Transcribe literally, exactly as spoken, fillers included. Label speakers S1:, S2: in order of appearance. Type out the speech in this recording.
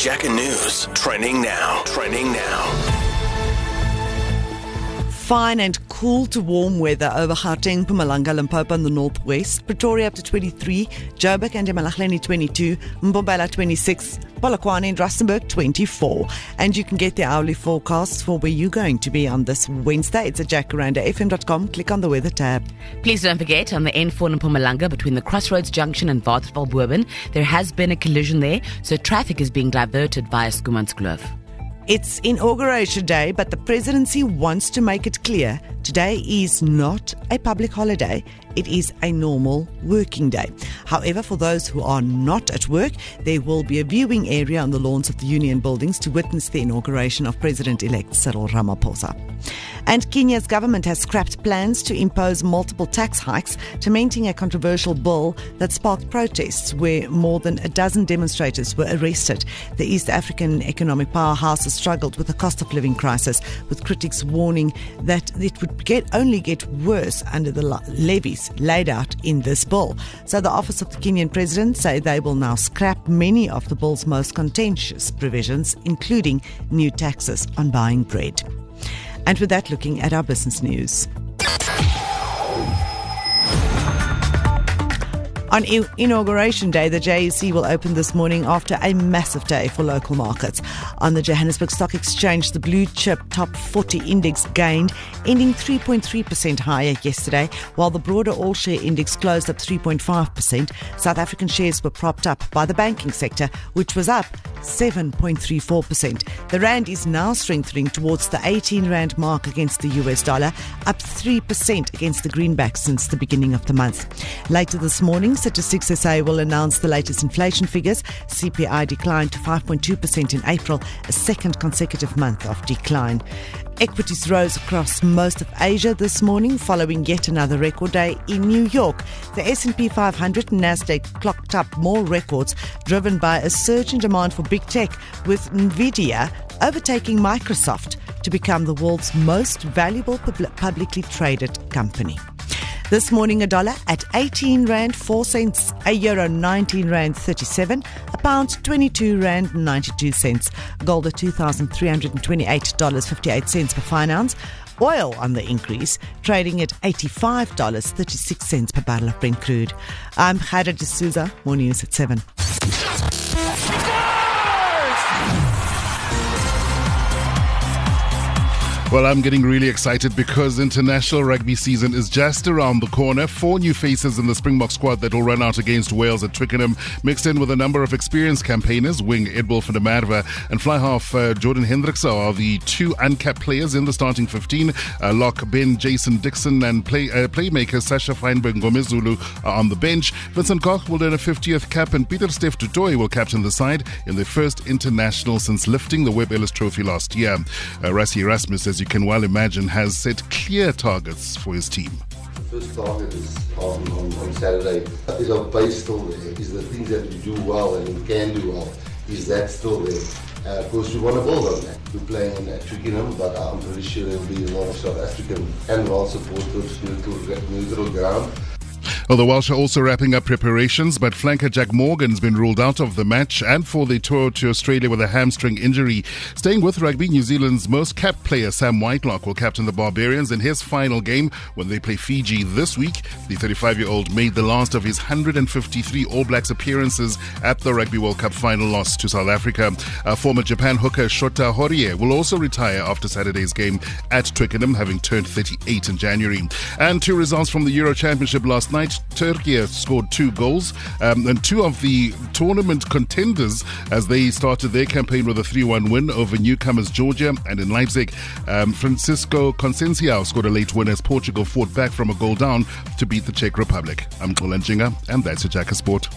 S1: Jacka News. Trending now. Trending now.
S2: Fine and cool to warm weather over Gauteng, Mpumalanga, Limpopo and the northwest. Pretoria up to twenty-three, Joburg and eMalahleni twenty-two, Mbombela twenty-six, Polokwane and Rustenburg twenty-four. And you can get the hourly forecast for where you're going to be on this Wednesday. It's at jacaranda f m dot com. Click on the weather tab.
S3: Please don't forget, on the N four in Mpumalanga between the Crossroads Junction and Waterval-Bourbon, there has been a collision there, so traffic is being diverted via Schoemanskloof.
S2: It's Inauguration Day, but the presidency wants to make it clear today is not a public holiday. It is a normal working day. However, for those who are not at work, there will be a viewing area on the lawns of the union buildings to witness the inauguration of President-elect Cyril Ramaphosa. And Kenya's government has scrapped plans to impose multiple tax hikes, cementing a controversial bill that sparked protests where more than a dozen demonstrators were arrested. The East African economic powerhouse has struggled with the cost of living crisis, with critics warning that it would get only get worse under the levies laid out in this bill. So the office of the Kenyan president say they will now scrap many of the bill's most contentious provisions, including new taxes on buying bread. And with that, looking at our business news. On Inauguration Day, the J S E will open this morning after a massive day for local markets. On the Johannesburg Stock Exchange, the blue chip top forty index gained, ending three point three percent higher yesterday, while the broader all-share index closed up three point five percent. South African shares were propped up by the banking sector, which was up seven point three four percent. The rand is now strengthening towards the eighteen rand mark against the U S dollar, up three percent against the greenback since the beginning of the month. Later this morning, Statistics S A will announce the latest inflation figures. C P I declined to five point two percent in April, a second consecutive month of decline. Equities rose across most of Asia this morning following yet another record day in New York. The S and P five hundred and Nasdaq clocked up more records driven by a surge in demand for big tech, with Nvidia overtaking Microsoft to become the world's most valuable pub- publicly traded company. This morning, a dollar at eighteen rand four cents, a euro nineteen rand thirty-seven, a pound twenty-two rand ninety-two cents, gold at two thousand three hundred twenty-eight dollars and fifty-eight cents per fine ounce. Oil on the increase, trading at eighty-five dollars and thirty-six cents per barrel of Brent crude. I'm Khadra D'Souza, more news at seven.
S4: Well, I'm getting really excited because international rugby season is just around the corner. Four new faces in the Springbok squad that will run out against Wales at Twickenham, mixed in with a number of experienced campaigners. Wing Edwil van der Merwe and fly half uh, Jordan Hendrikse are the two uncapped players in the starting fifteen. Uh, lock Ben Jason Dixon and play, uh, playmaker Sasha Feinberg Ngomezulu are on the bench. Vincent Koch will earn a fiftieth cap and Peter Steph Dutoy will captain the side in their first international since lifting the Webb Ellis Trophy last year. Uh, Rassie Erasmus, as you can well imagine, has set clear targets for his team.
S5: The first target is on, on, on Saturday. Is our base still there? Is the things that we do well and we can do well, is that still there? Uh, of course, we want to build on that. We're playing at Twickenham, but I'm pretty sure there will be a lot of South African and Welsh supporters neutral, neutral ground.
S4: Well, the Welsh are also wrapping up preparations, but flanker Jack Morgan's been ruled out of the match and for the tour to Australia with a hamstring injury. Staying with rugby, New Zealand's most capped player Sam Whitelock will captain the Barbarians in his final game when they play Fiji this week. The thirty-five-year-old made the last of his one hundred fifty-three All Blacks appearances at the Rugby World Cup final loss to South Africa. Uh, former Japan hooker Shota Horie will also retire after Saturday's game at Twickenham, having turned thirty-eight in January. And two results from the Euro Championship last night. Turkey scored two goals um, and two of the tournament contenders as they started their campaign with a three one win over newcomers Georgia. And in Leipzig, um, Francisco Conceição scored a late win as Portugal fought back from a goal down to beat the Czech Republic. I'm Xolani Njinga, and that's your Jacka Sport.